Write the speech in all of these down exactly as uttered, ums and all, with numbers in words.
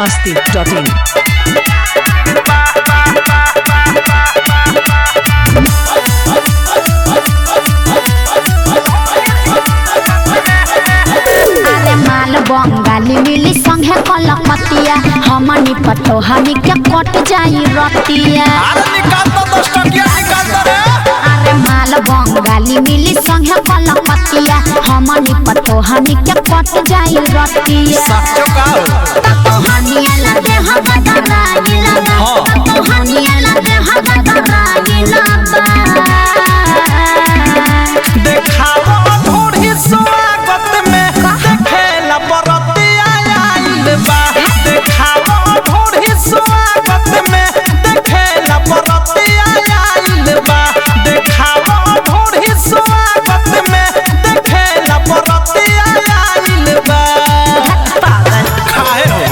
मस्ती dot इन। अरे माल बंगाली मिली संगे कलकतिया हमनी पतो हनी के कट जाई रतिया। अरे निकाल तो दस टकिया निकाल दे रे। अरे माल बंगाली मिली संगे कलकतिया हमनी पतो हनी के कट जाई रतिया। सच्चो का ततो हनिया लगे हगदरा गिला हां ततो हनिया लगे हगदरा गिला देखावा थोड़ी स्वागत में देखेला बरतिया आइल बा। देखावा थोड़ी स्वागत में देखेला बरतिया आइल बा। देखावा थोड़ी स्वागत में देखेला बरतिया आइल बा। पागल काहे हो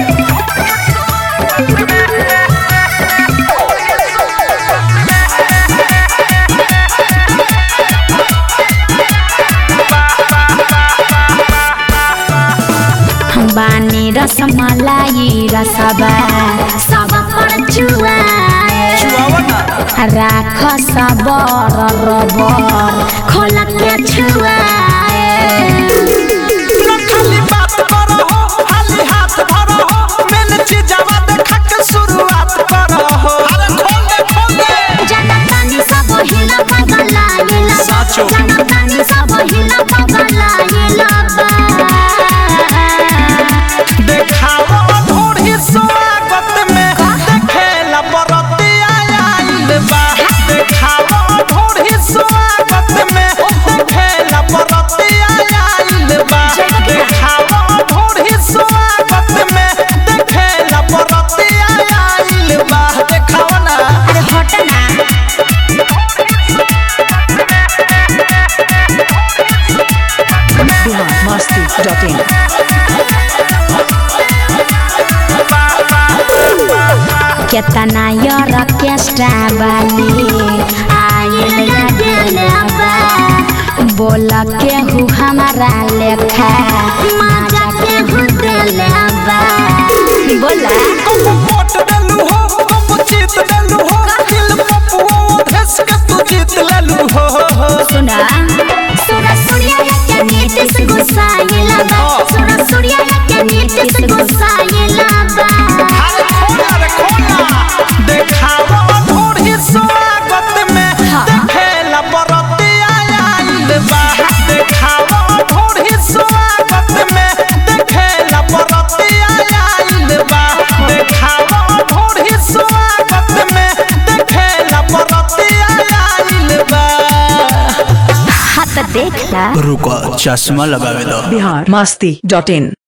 बानी रसमलाई रसबा सब पर चुआए राख सबर रबर खोल के छुआए। खाली बात करो हो खाली हाथ भरो हो मैंने चीज़वा देखा के शुरुआत करो हो। अरे खोल दे खोल दे जनतानी सब हिला पगला हिला साचो जनतानी सब हिला पगला हिला देखावा थोड़ी स्वागत में देखेला बरतिया आइल बा। देखावा थोड़ी स्वागत में देखेला बरतिया आइल बा। देखावा थोड़ी स्वागत में देखेला बरतिया आइल बा। देखावा ना अरे हट ना मस्ती डॉट इन। केतना यार केस्टा वाली आइल लगल बा बोल के हु हमारा लेखा मजा के हु दिल बा बोला तुम वोट डालू हो तुम जीत डालू हो दिल पपुओ धस के तू जीत लालू हो। सुना सुना सूर्या के नीति से गुस्साइला बा सुना सूर्या के नीति से गुस्साइला बा। अरे खोला रे खोला देखावा थोड़ी स्वागत में देखेला बरतिया आइल बा। देखावा थोड़ी स्वागत में देखेला बरतिया आइल बा। देखावा थोड़ी स्वागत में देखेला बरतिया आइल बा। हाथ देख ला रुको चश्मा लगावे दो। बिहार मस्ती डॉट इन।